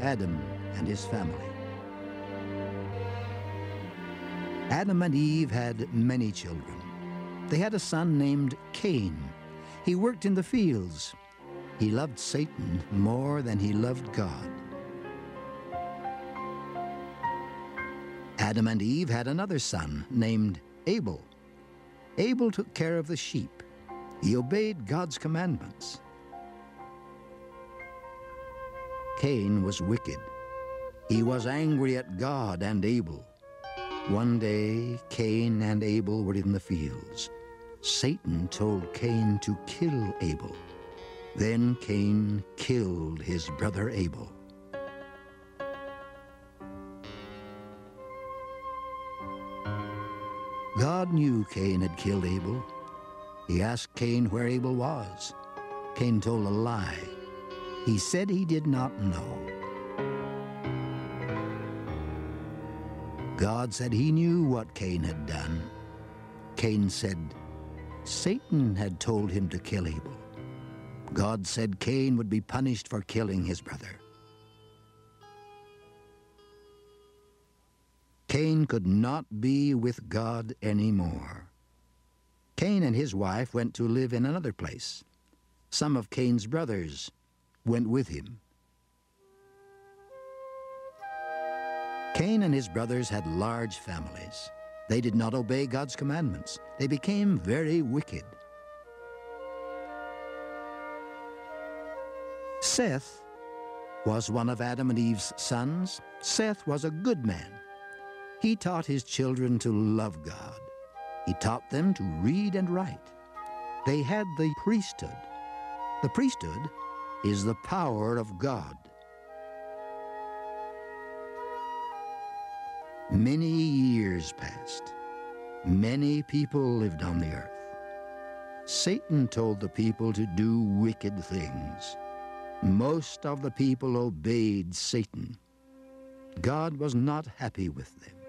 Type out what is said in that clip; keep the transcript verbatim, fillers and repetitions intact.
Adam and his family. Adam and Eve had many children. They had a son named Cain. He worked in the fields. He loved Satan more than he loved God. Adam and Eve had another son named Abel. Abel took care of the sheep. He obeyed God's commandments. Cain was wicked. He was angry at God and Abel. One day, Cain and Abel were in the fields. Satan told Cain to kill Abel. Then Cain killed his brother Abel. God knew Cain had killed Abel. He asked Cain where Abel was. Cain told a lie. He said he did not know. God said he knew what Cain had done. Cain said Satan had told him to kill Abel. God said Cain would be punished for killing his brother. Cain could not be with God anymore. Cain and his wife went to live in another place. Some of Cain's brothers went with him. Cain and his brothers had large families. They did not obey God's commandments. They became very wicked. Seth was one of Adam and Eve's sons. Seth was a good man. He taught his children to love God. He taught them to read and write. They had the priesthood. The priesthood is the power of God. Many years passed. Many people lived on the earth. Satan told the people to do wicked things. Most of the people obeyed Satan. God was not happy with them.